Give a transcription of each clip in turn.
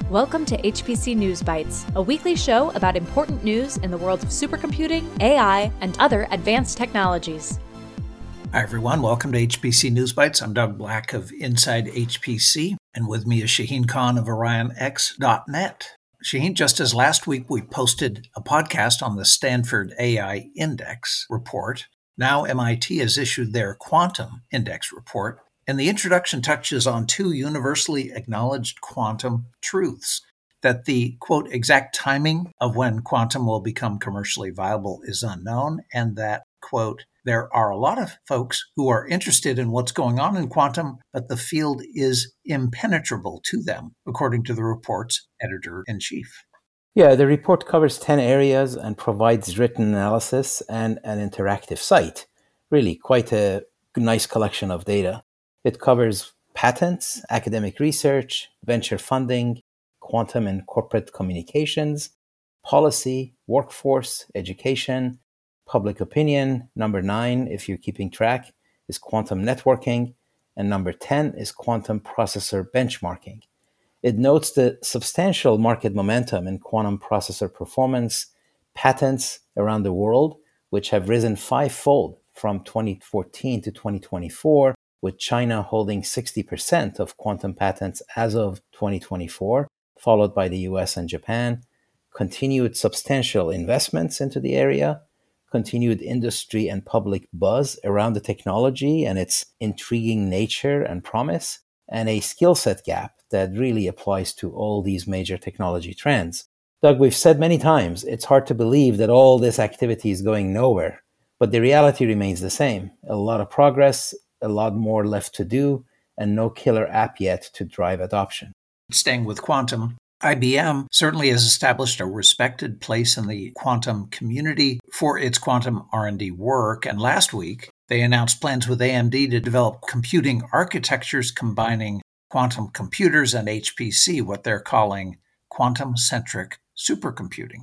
Welcome to HPC News Bites, a weekly show about important news in the world of supercomputing, AI, and other advanced technologies. Hi, everyone. Welcome to HPC News Bites. I'm Doug Black of Inside HPC, and with me is Shaheen Khan of OrionX.net. Shaheen, just as last week we posted a podcast on the Stanford AI Index report, now MIT has issued their Quantum Index report. And the introduction touches on two universally acknowledged quantum truths: that the, quote, exact timing of when quantum will become commercially viable is unknown, and that, quote, there are a lot of folks who are interested in what's going on in quantum, but the field is impenetrable to them, according to the report's editor-in-chief. Yeah, the report covers 10 areas and provides written analysis and an interactive site. Really quite a nice collection of data. It covers patents, academic research, venture funding, quantum and corporate communications, policy, workforce, education, public opinion. Number 9, if you're keeping track, is quantum networking. And number 10 is quantum processor benchmarking. It notes the substantial market momentum in quantum processor performance, patents around the world, which have risen fivefold from 2014 to 2024, with China holding 60% of quantum patents as of 2024, followed by the US and Japan, continued substantial investments into the area, continued industry and public buzz around the technology and its intriguing nature and promise, and a skill set gap that really applies to all these major technology trends. Doug, we've said many times, it's hard to believe that all this activity is going nowhere, but the reality remains the same. A lot of progress, a lot more left to do, and no killer app yet to drive adoption. Staying with quantum, IBM certainly has established a respected place in the quantum community for its quantum R&D work, and last week they announced plans with AMD to develop computing architectures combining quantum computers and HPC, what they're calling quantum-centric supercomputing.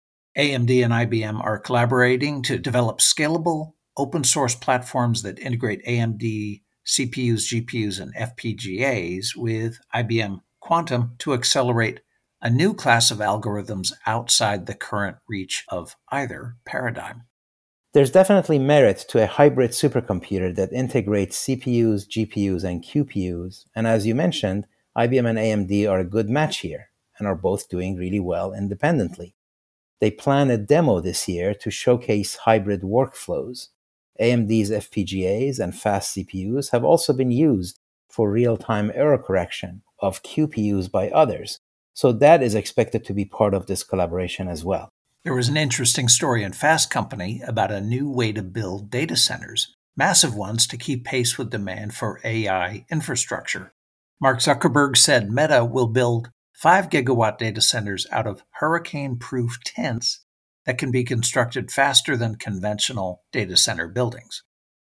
AMD and IBM are collaborating to develop scalable, open-source platforms that integrate AMD CPUs, GPUs, and FPGAs with IBM Quantum to accelerate a new class of algorithms outside the current reach of either paradigm. There's definitely merit to a hybrid supercomputer that integrates CPUs, GPUs, and QPUs. And as you mentioned, IBM and AMD are a good match here and are both doing really well independently. They plan a demo this year to showcase hybrid workflows. AMD's FPGAs and fast CPUs have also been used for real-time error correction of QPUs by others. So that is expected to be part of this collaboration as well. There was an interesting story in Fast Company about a new way to build data centers, massive ones to keep pace with demand for AI infrastructure. Mark Zuckerberg said Meta will build 5-gigawatt data centers out of hurricane-proof tents that can be constructed faster than conventional data center buildings.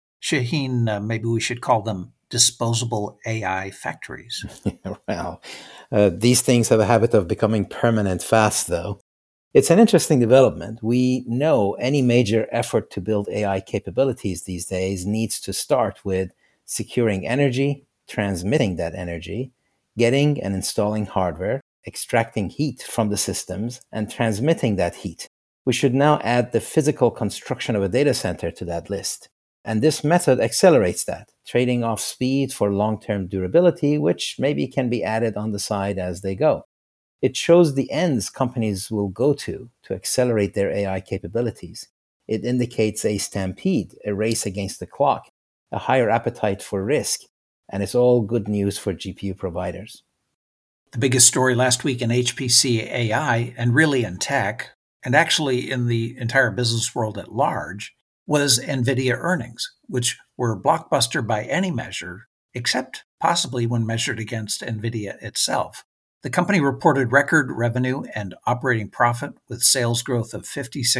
Shaheen, maybe we should call them disposable AI factories. Well, these things have a habit of becoming permanent fast, though. It's an interesting development. We know any major effort to build AI capabilities these days needs to start with securing energy, transmitting that energy, getting and installing hardware, extracting heat from the systems, and transmitting that heat. We should now add the physical construction of a data center to that list. And this method accelerates that, trading off speed for long-term durability, which maybe can be added on the side as they go. It shows the ends companies will go to accelerate their AI capabilities. It indicates a stampede, a race against the clock, a higher appetite for risk, and it's all good news for GPU providers. The biggest story last week in HPC AI, and really in tech, and actually in the entire business world at large, was NVIDIA earnings, which were blockbuster by any measure, except possibly when measured against NVIDIA itself. The company reported record revenue and operating profit with sales growth of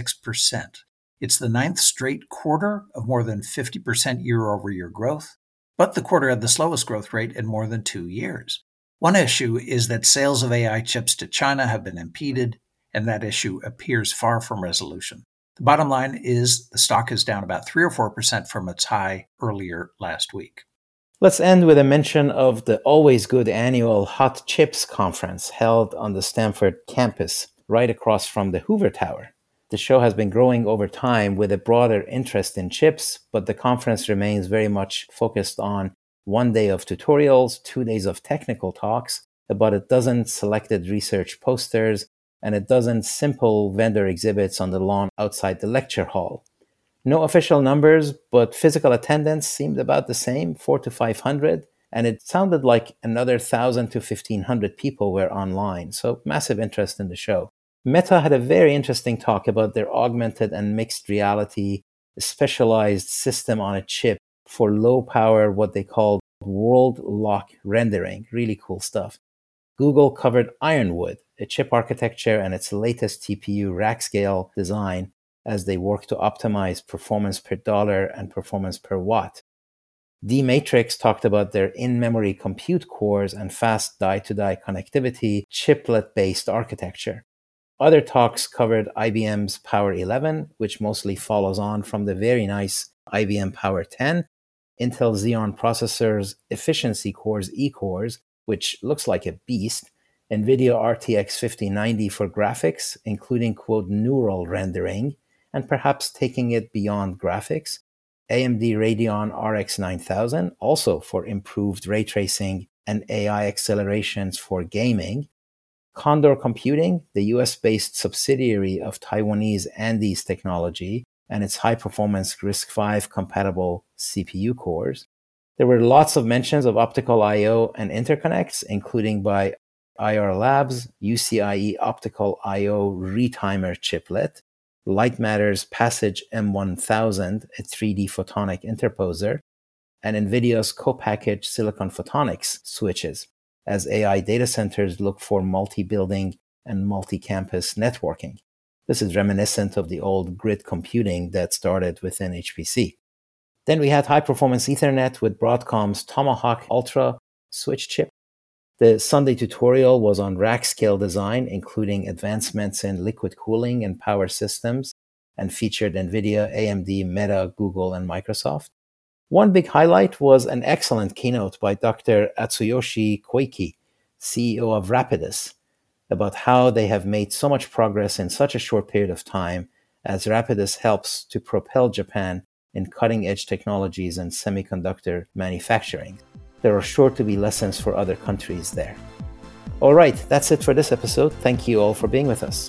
56%. It's the 9th straight quarter of more than 50% year-over-year growth, but the quarter had the slowest growth rate in more than 2 years. One issue is that sales of AI chips to China have been impeded, and that issue appears far from resolution. The bottom line is the stock is down about 3 or 4% from its high earlier last week. Let's end with a mention of the always good annual Hot Chips conference held on the Stanford campus right across from the Hoover Tower. The show has been growing over time with a broader interest in chips, but the conference remains very much focused on 1 day of tutorials, 2 days of technical talks, about a dozen selected research posters, and a dozen simple vendor exhibits on the lawn outside the lecture hall. No official numbers, but physical attendance seemed about the same, 400 to 500, and it sounded like another 1,000 to 1,500 people were online, so massive interest in the show. Meta had a very interesting talk about their augmented and mixed reality specialized system on a chip for low power, what they called world lock rendering. Really cool stuff. Google covered Ironwood, a chip architecture and its latest TPU rack scale design as they work to optimize performance per dollar and performance per watt. D-Matrix talked about their in-memory compute cores and fast die-to-die connectivity chiplet-based architecture. Other talks covered IBM's Power 11, which mostly follows on from the very nice IBM Power 10, Intel Xeon processors, efficiency cores, E-cores, which looks like a beast, NVIDIA RTX 5090 for graphics, including, quote, neural rendering, and perhaps taking it beyond graphics, AMD Radeon RX 9000, also for improved ray tracing and AI accelerations for gaming, Condor Computing, the US-based subsidiary of Taiwanese Andes Technology, and its high-performance RISC-V compatible CPU cores. There were lots of mentions of optical I/O and interconnects, including by IR Labs, UCIe Optical I/O Retimer chiplet, Lightmatter's Passage M1000, a 3D photonic interposer, and NVIDIA's co-packaged silicon photonics switches, as AI data centers look for multi-building and multi-campus networking. This is reminiscent of the old grid computing that started within HPC. Then we had high-performance Ethernet with Broadcom's Tomahawk Ultra switch chip. The Sunday tutorial was on rack scale design, including advancements in liquid cooling and power systems, and featured NVIDIA, AMD, Meta, Google, and Microsoft. One big highlight was an excellent keynote by Dr. Atsuyoshi Koike, CEO of Rapidus, about how they have made so much progress in such a short period of time as Rapidus helps to propel Japan in cutting-edge technologies and semiconductor manufacturing. There are sure to be lessons for other countries there. All right, that's it for this episode. Thank you all for being with us.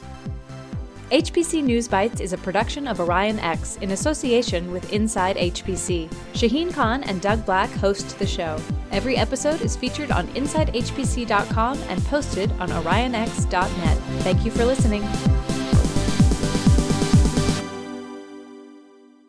HPC News Bites is a production of Orion X in association with Inside HPC. Shaheen Khan and Doug Black host the show. Every episode is featured on InsideHPC.com and posted on OrionX.net. Thank you for listening.